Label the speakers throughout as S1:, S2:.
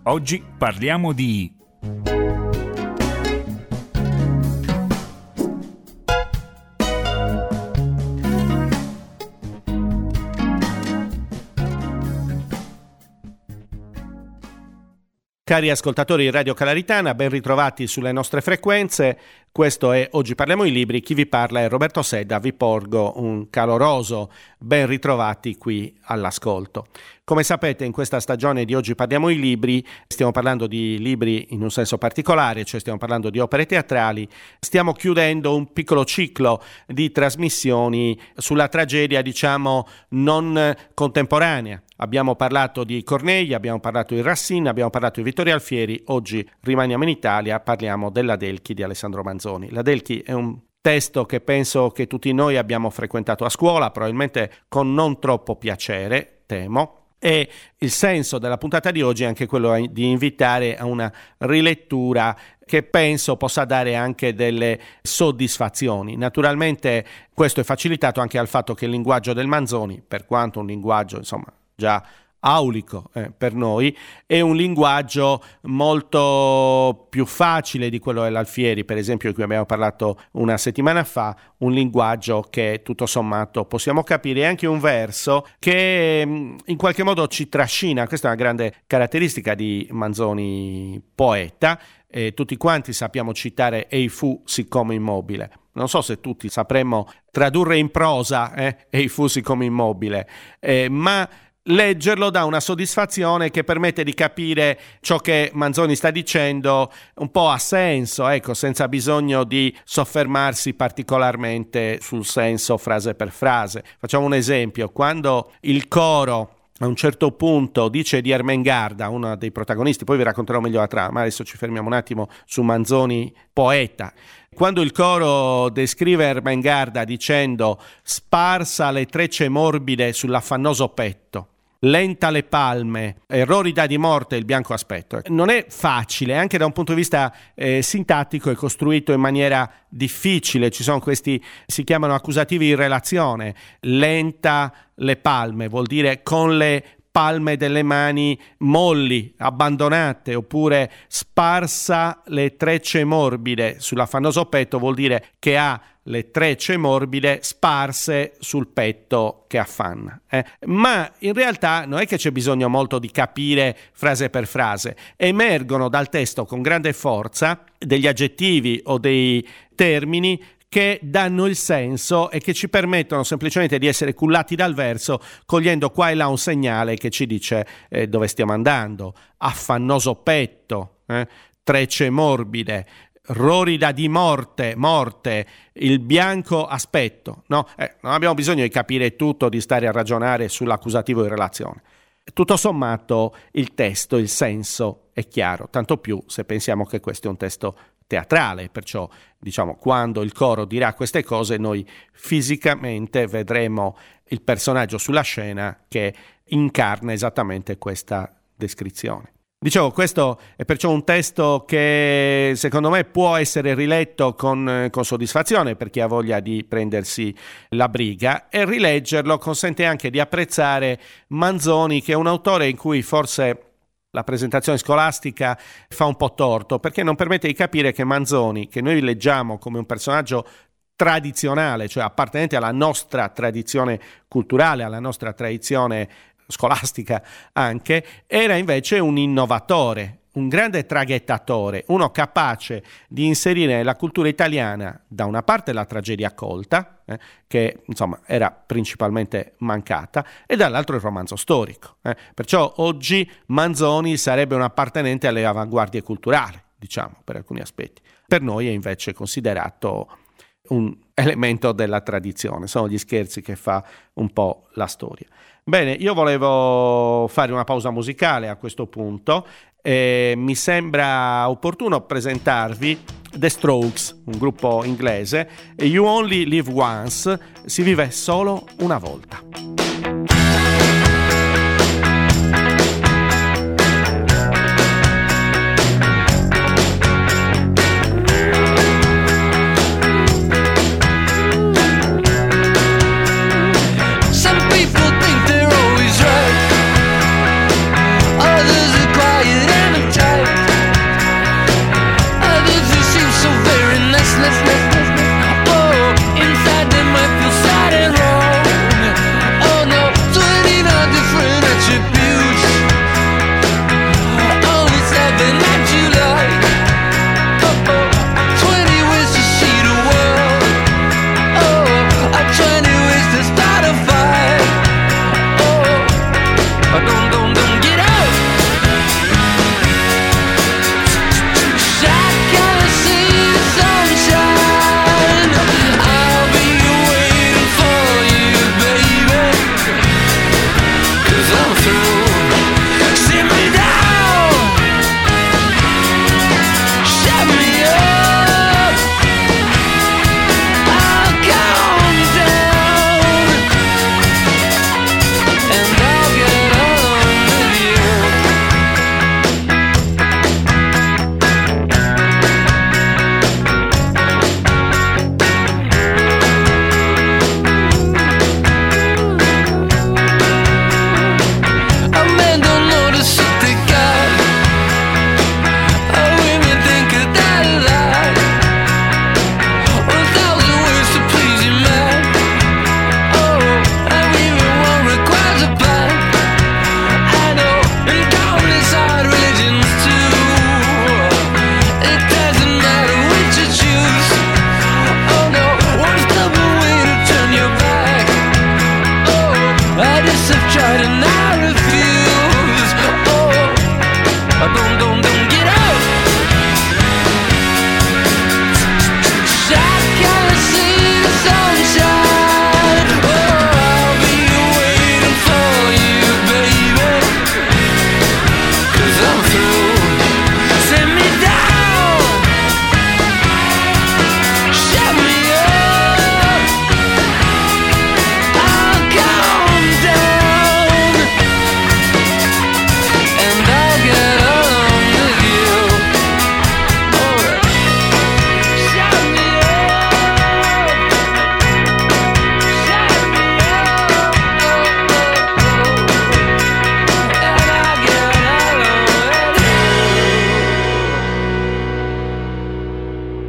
S1: Oggi parliamo di...
S2: Cari ascoltatori di Radio Calaritana, ben ritrovati sulle nostre frequenze. Questo è Oggi parliamo di libri. Chi vi parla è Roberto Sedda. Vi porgo un caloroso ben ritrovati qui all'ascolto. Come sapete, in questa stagione di Oggi parliamo di libri stiamo parlando di libri in un senso particolare, cioè stiamo parlando di opere teatrali. Stiamo chiudendo un piccolo ciclo di trasmissioni sulla tragedia, diciamo, non contemporanea. Abbiamo parlato di Corneille, abbiamo parlato di Racine, abbiamo parlato di Vittorio Alfieri. Oggi rimaniamo in Italia, parliamo dell'Adelchi di Alessandro Manzoni. L'Adelchi è un testo che penso che tutti noi abbiamo frequentato a scuola, probabilmente con non troppo piacere, temo. E il senso della puntata di oggi è anche quello di invitare a una rilettura che penso possa dare anche delle soddisfazioni. Naturalmente questo è facilitato anche dal fatto che il linguaggio del Manzoni, per quanto un linguaggio insomma già aulico per noi, è un linguaggio molto più facile di quello dell'Alfieri, per esempio, di cui abbiamo parlato una settimana fa, un linguaggio che tutto sommato possiamo capire, e anche un verso che in qualche modo ci trascina. Questa è una grande caratteristica di Manzoni poeta. Tutti quanti sappiamo citare "Ei fu siccome immobile". Non so se tutti sapremmo tradurre in prosa "Ei fu siccome immobile", ma leggerlo dà una soddisfazione che permette di capire ciò che Manzoni sta dicendo un po' a senso, ecco, senza bisogno di soffermarsi particolarmente sul senso frase per frase. Facciamo un esempio: quando il coro a un certo punto dice di Ermengarda, uno dei protagonisti, poi vi racconterò meglio la trama, ma adesso ci fermiamo un attimo su Manzoni poeta. Quando il coro descrive Ermengarda dicendo "sparsa le trecce morbide sull'affannoso petto, lenta le palme, errorida di morte il bianco aspetto", non è facile, anche da un punto di vista sintattico è costruito in maniera difficile. Ci sono questi, si chiamano accusativi in relazione. Lenta le palme vuol dire con le palme delle mani molli, abbandonate, oppure sparsa le trecce morbide sull'affannoso petto vuol dire che ha le trecce morbide sparse sul petto che affanna. Ma in realtà non è che c'è bisogno molto di capire frase per frase. Emergono dal testo con grande forza degli aggettivi o dei termini che danno il senso e che ci permettono semplicemente di essere cullati dal verso, cogliendo qua e là un segnale che ci dice dove stiamo andando. Affannoso petto, trecce morbide, rorida di morte, il bianco aspetto. No? Non abbiamo bisogno di capire tutto, di stare a ragionare sull'accusativo in relazione. Tutto sommato il testo, il senso è chiaro, tanto più se pensiamo che questo è un testo teatrale, perciò diciamo quando il coro dirà queste cose noi fisicamente vedremo il personaggio sulla scena che incarna esattamente questa descrizione. Dicevo, questo è perciò un testo che secondo me può essere riletto con soddisfazione per chi ha voglia di prendersi la briga, e rileggerlo consente anche di apprezzare Manzoni, che è un autore in cui forse la presentazione scolastica fa un po' torto, perché non permette di capire che Manzoni, che noi leggiamo come un personaggio tradizionale, cioè appartenente alla nostra tradizione culturale, alla nostra tradizione scolastica anche, era invece un innovatore, un grande traghettatore, uno capace di inserire nella cultura italiana da una parte la tragedia colta, che insomma era principalmente mancata, e dall'altro il romanzo storico. Perciò oggi Manzoni sarebbe un appartenente alle avanguardie culturali, diciamo, per alcuni aspetti. Per noi è invece considerato un elemento della tradizione, sono gli scherzi che fa un po' la storia. Bene, io volevo fare una pausa musicale a questo punto. Mi sembra opportuno presentarvi The Strokes, un gruppo inglese. You Only Live Once, si vive solo una volta.
S3: Others are quiet and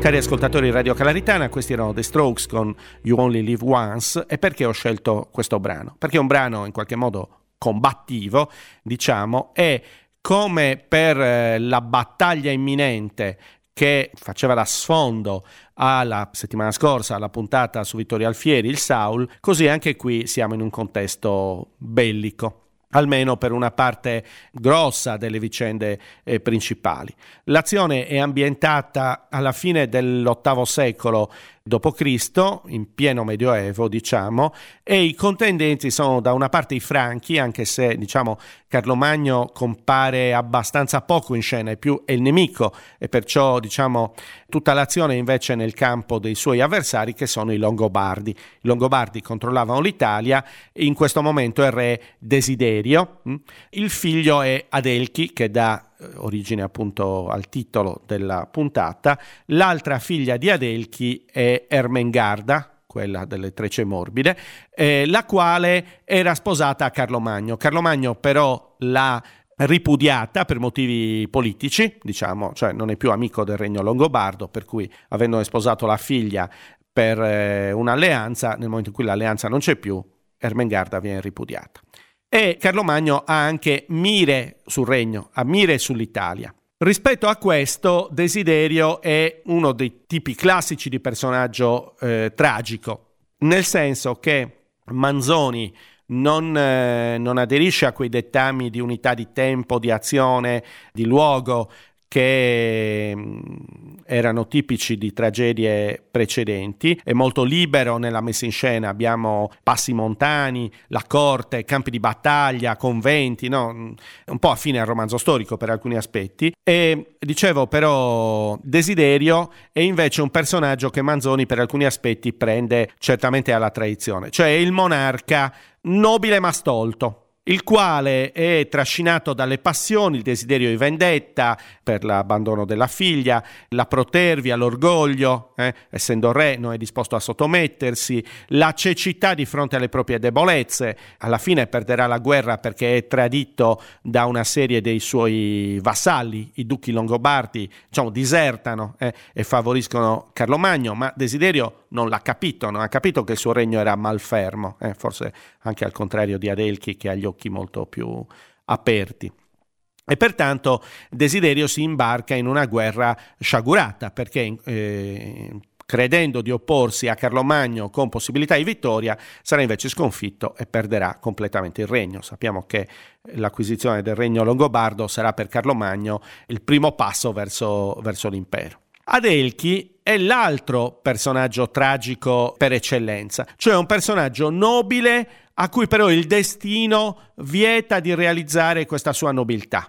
S2: Cari ascoltatori di Radio Calaritana, questi erano The Strokes con You Only Live Once. E perché ho scelto questo brano? Perché è un brano in qualche modo combattivo, diciamo, e come per la battaglia imminente che faceva da sfondo alla settimana scorsa, alla puntata su Vittorio Alfieri, il Saul, così anche qui siamo in un contesto bellico, almeno per una parte grossa delle vicende principali. L'azione è ambientata alla fine dell'VIII secolo d.C., in pieno Medioevo, diciamo, e i contendenti sono da una parte i Franchi, anche se, diciamo, Carlo Magno compare abbastanza poco in scena, è più è il nemico, e perciò, diciamo, tutta l'azione è invece nel campo dei suoi avversari, che sono i Longobardi. I Longobardi controllavano l'Italia, e in questo momento è re Desiderio. Il figlio è Adelchi, che dà origine appunto al titolo della puntata. L'altra figlia di Adelchi è Ermengarda, quella delle Trecce Morbide, la quale era sposata a Carlo Magno. Carlo Magno però l'ha ripudiata per motivi politici, diciamo, cioè non è più amico del regno longobardo, per cui avendo sposato la figlia per un'alleanza, nel momento in cui l'alleanza non c'è più, Ermengarda viene ripudiata. E Carlo Magno ha anche mire sul regno, ha mire sull'Italia. Rispetto a questo, Desiderio è uno dei tipi classici di personaggio tragico, nel senso che Manzoni non aderisce a quei dettami di unità di tempo, di azione, di luogo che erano tipici di tragedie precedenti. È molto libero nella messa in scena, abbiamo passi montani, la corte, campi di battaglia, conventi, no? Un po' affine al romanzo storico per alcuni aspetti. E dicevo però Desiderio è invece un personaggio che Manzoni per alcuni aspetti prende certamente alla tradizione, cioè il monarca nobile ma stolto, il quale è trascinato dalle passioni, il desiderio di vendetta per l'abbandono della figlia, la protervia, l'orgoglio, essendo re non è disposto a sottomettersi, la cecità di fronte alle proprie debolezze. Alla fine perderà la guerra perché è tradito da una serie dei suoi vassalli, i duchi longobardi, diciamo, disertano e favoriscono Carlo Magno, ma Desiderio non l'ha capito, non ha capito che il suo regno era malfermo, forse anche al contrario di Adelchi, che ha gli occhi molto più aperti. E pertanto Desiderio si imbarca in una guerra sciagurata, perché credendo di opporsi a Carlo Magno con possibilità di vittoria, sarà invece sconfitto e perderà completamente il regno. Sappiamo che l'acquisizione del regno longobardo sarà per Carlo Magno il primo passo verso l'impero. Adelchi è l'altro personaggio tragico per eccellenza, cioè un personaggio nobile a cui però il destino vieta di realizzare questa sua nobiltà.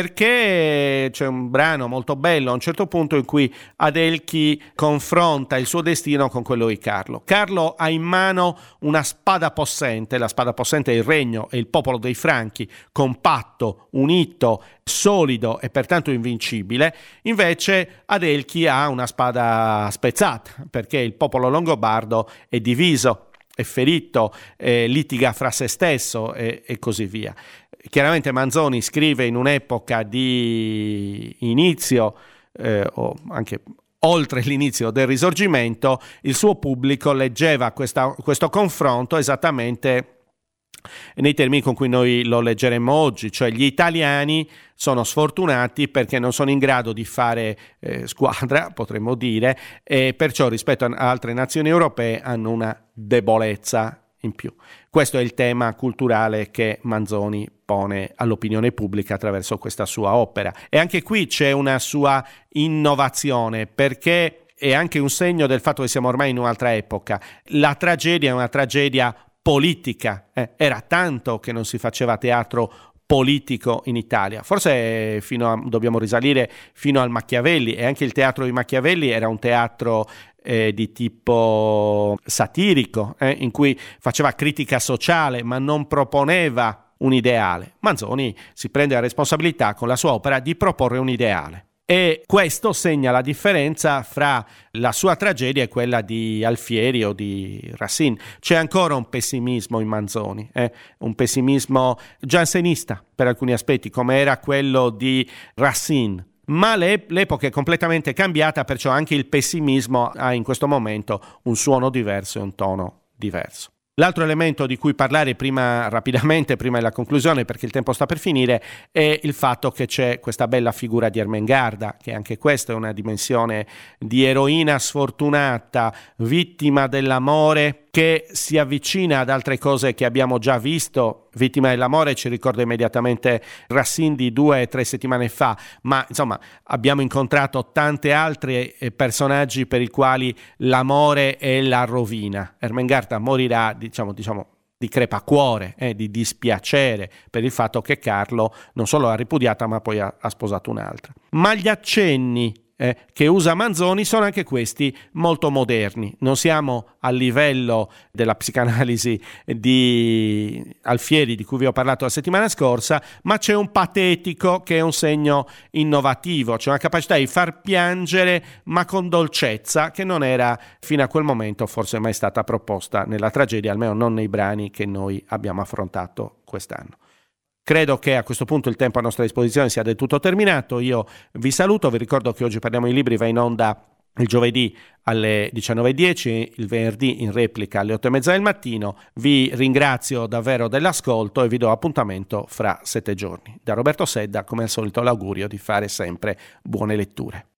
S2: Perché c'è un brano molto bello a un certo punto in cui Adelchi confronta il suo destino con quello di Carlo. Carlo ha in mano una spada possente, la spada possente è il regno e il popolo dei Franchi, compatto, unito, solido e pertanto invincibile. Invece Adelchi ha una spada spezzata, perché il popolo longobardo è diviso, è ferito, litiga fra se stesso e così via. Chiaramente Manzoni scrive in un'epoca di inizio o anche oltre l'inizio del Risorgimento. Il suo pubblico leggeva questo confronto esattamente nei termini con cui noi lo leggeremmo oggi, cioè gli italiani sono sfortunati perché non sono in grado di fare squadra, potremmo dire, e perciò rispetto a altre nazioni europee hanno una debolezza in più. Questo è il tema culturale che Manzoni pone all'opinione pubblica attraverso questa sua opera. E anche qui c'è una sua innovazione, perché è anche un segno del fatto che siamo ormai in un'altra epoca. La tragedia è una tragedia politica. Era tanto che non si faceva teatro politico in Italia, forse dobbiamo risalire fino al Machiavelli, e anche il teatro di Machiavelli era un teatro di tipo satirico, in cui faceva critica sociale ma non proponeva un ideale. Manzoni si prende la responsabilità con la sua opera di proporre un ideale. E questo segna la differenza fra la sua tragedia e quella di Alfieri o di Racine. C'è ancora un pessimismo in Manzoni, un pessimismo giansenista per alcuni aspetti, come era quello di Racine, ma l'epoca è completamente cambiata, perciò anche il pessimismo ha in questo momento un suono diverso e un tono diverso. L'altro elemento di cui parlare rapidamente, prima della conclusione, perché il tempo sta per finire, è il fatto che c'è questa bella figura di Ermengarda, che anche questa è una dimensione di eroina sfortunata, vittima dell'amore, che si avvicina ad altre cose che abbiamo già visto. Vittima dell'amore ci ricorda immediatamente Racine di 2 o 3 settimane fa, ma insomma abbiamo incontrato tanti altri personaggi per i quali l'amore è la rovina. Ermengarda morirà diciamo di crepacuore, di dispiacere per il fatto che Carlo non solo l'ha ripudiata ma poi ha sposato un'altra. Ma gli accenni che usa Manzoni sono anche questi molto moderni. Non siamo al livello della psicanalisi di Alfieri, di cui vi ho parlato la settimana scorsa, ma c'è un patetico che è un segno innovativo, c'è una capacità di far piangere ma con dolcezza che non era fino a quel momento forse mai stata proposta nella tragedia, almeno non nei brani che noi abbiamo affrontato quest'anno. Credo che a questo punto il tempo a nostra disposizione sia del tutto terminato. Io vi saluto, vi ricordo che Oggi Parliamo di Libri va in onda il giovedì alle 19:10, il venerdì in replica alle 8:30 del mattino. Vi ringrazio davvero dell'ascolto e vi do appuntamento fra 7 giorni. Da Roberto Sedda, come al solito, l'augurio di fare sempre buone letture.